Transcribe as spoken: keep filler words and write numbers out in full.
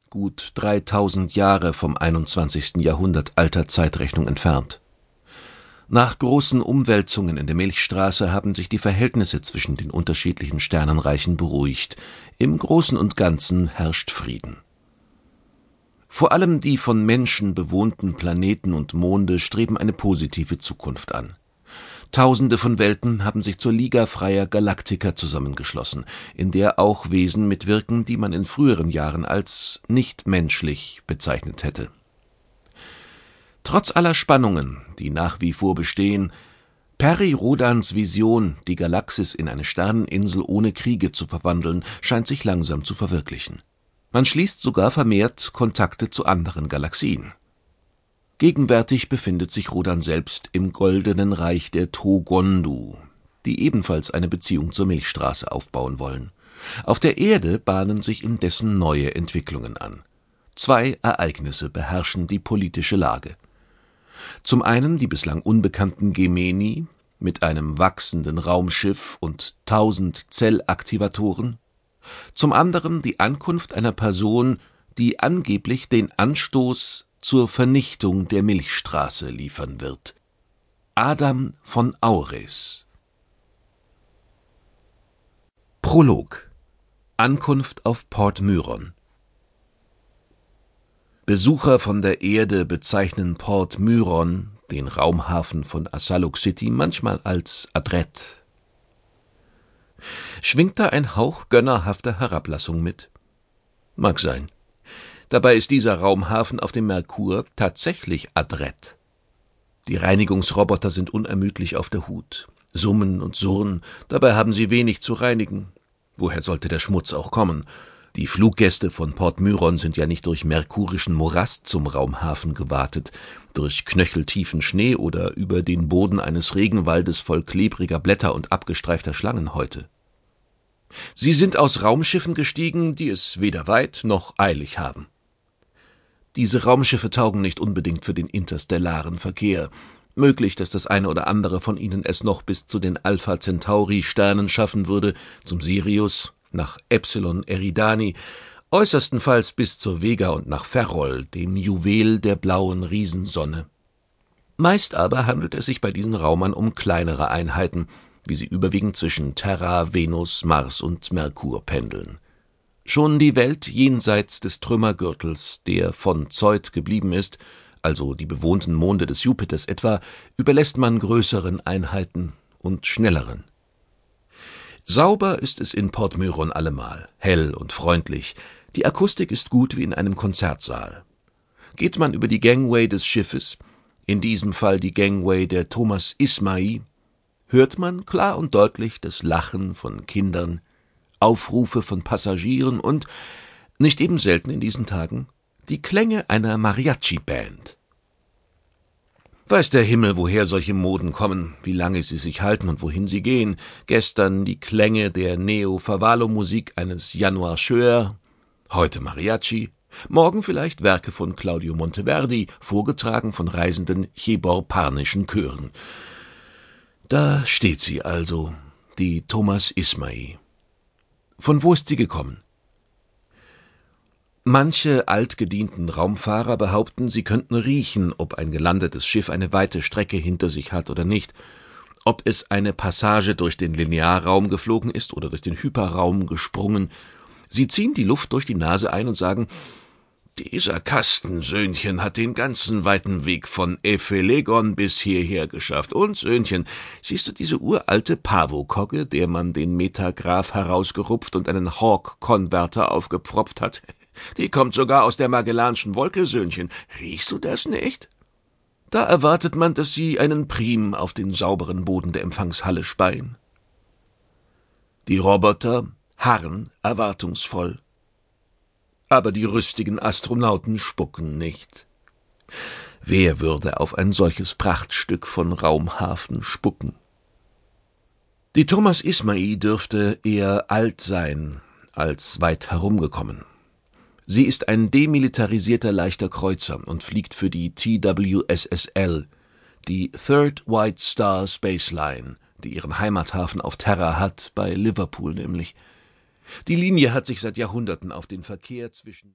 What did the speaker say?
gut dreitausend Jahre vom einundzwanzigsten Jahrhundert alter Zeitrechnung entfernt. Nach großen Umwälzungen in der Milchstraße haben sich die Verhältnisse zwischen den unterschiedlichen Sternenreichen beruhigt. Im Großen und Ganzen herrscht Frieden. Vor allem die von Menschen bewohnten Planeten und Monde streben eine positive Zukunft an. Tausende von Welten haben sich zur Liga freier Galaktiker zusammengeschlossen, in der auch Wesen mitwirken, die man in früheren Jahren als nicht-menschlich bezeichnet hätte. Trotz aller Spannungen, die nach wie vor bestehen, Peri Rodans Vision, die Galaxis in eine Sterneninsel ohne Kriege zu verwandeln, scheint sich langsam zu verwirklichen. Man schließt sogar vermehrt Kontakte zu anderen Galaxien. Gegenwärtig befindet sich Rodan selbst im goldenen Reich der Togondu, die ebenfalls eine Beziehung zur Milchstraße aufbauen wollen. Auf der Erde bahnen sich indessen neue Entwicklungen an. Zwei Ereignisse beherrschen die politische Lage. Zum einen die bislang unbekannten Gemeni mit einem wachsenden Raumschiff und tausend Zellaktivatoren, zum anderen die Ankunft einer Person, die angeblich den Anstoß zur Vernichtung der Milchstraße liefern wird. Adam von Aures. Prolog. Ankunft auf Port Myron. Besucher von der Erde bezeichnen Port Myron, den Raumhafen von Asaluk City, manchmal als adrett. Schwingt da ein Hauch gönnerhafter Herablassung mit? Mag sein. Dabei ist dieser Raumhafen auf dem Merkur tatsächlich adrett. Die Reinigungsroboter sind unermüdlich auf der Hut, summen und surren, dabei haben sie wenig zu reinigen. Woher sollte der Schmutz auch kommen? Die Fluggäste von Port Myron sind ja nicht durch merkurischen Morast zum Raumhafen gewartet, durch knöcheltiefen Schnee oder über den Boden eines Regenwaldes voll klebriger Blätter und abgestreifter Schlangenhäute. Sie sind aus Raumschiffen gestiegen, die es weder weit noch eilig haben. Diese Raumschiffe taugen nicht unbedingt für den interstellaren Verkehr. Möglich, dass das eine oder andere von ihnen es noch bis zu den Alpha Centauri-Sternen schaffen würde, zum Sirius, nach Epsilon Eridani, äußerstenfalls bis zur Vega und nach Ferrol, dem Juwel der blauen Riesensonne. Meist aber handelt es sich bei diesen Raumern um kleinere Einheiten, wie sie überwiegend zwischen Terra, Venus, Mars und Merkur pendeln. Schon die Welt jenseits des Trümmergürtels, der von Zeut geblieben ist, also die bewohnten Monde des Jupiters etwa, überlässt man größeren Einheiten und schnelleren. Sauber ist es in Port Myron allemal, hell und freundlich. Die Akustik ist gut wie in einem Konzertsaal. Geht man über die Gangway des Schiffes, in diesem Fall die Gangway der Thomas Ismai, hört man klar und deutlich das Lachen von Kindern, Aufrufe von Passagieren und, nicht eben selten in diesen Tagen, die Klänge einer Mariachi-Band. Weiß der Himmel, woher solche Moden kommen, wie lange sie sich halten und wohin sie gehen. Gestern die Klänge der Neo-Favalo-Musik eines Januar Schöer, heute Mariachi, morgen vielleicht Werke von Claudio Monteverdi, vorgetragen von reisenden cheborpanischen Chören. Da steht sie also, die Thomas Ismai. Von wo ist sie gekommen? Manche altgedienten Raumfahrer behaupten, sie könnten riechen, ob ein gelandetes Schiff eine weite Strecke hinter sich hat oder nicht, ob es eine Passage durch den Linearraum geflogen ist oder durch den Hyperraum gesprungen. Sie ziehen die Luft durch die Nase ein und sagen, dieser Kasten, Söhnchen, hat den ganzen weiten Weg von Ephelegon bis hierher geschafft. Und, Söhnchen, siehst du diese uralte Pavokogge, der man den Metagraph herausgerupft und einen Hawk-Konverter aufgepfropft hat? Die kommt sogar aus der Magellanschen Wolke, Söhnchen. Riechst du das nicht? Da erwartet man, dass sie einen Prim auf den sauberen Boden der Empfangshalle speien. Die Roboter harren erwartungsvoll. Aber die rüstigen Astronauten spucken nicht. Wer würde auf ein solches Prachtstück von Raumhafen spucken? Die Thomas Ismai dürfte eher alt sein als weit herumgekommen. Sie ist ein demilitarisierter leichter Kreuzer und fliegt für die T W S S L, die Third White Star Space Line, die ihren Heimathafen auf Terra hat, bei Liverpool nämlich. Die Linie hat sich seit Jahrhunderten auf den Verkehr zwischen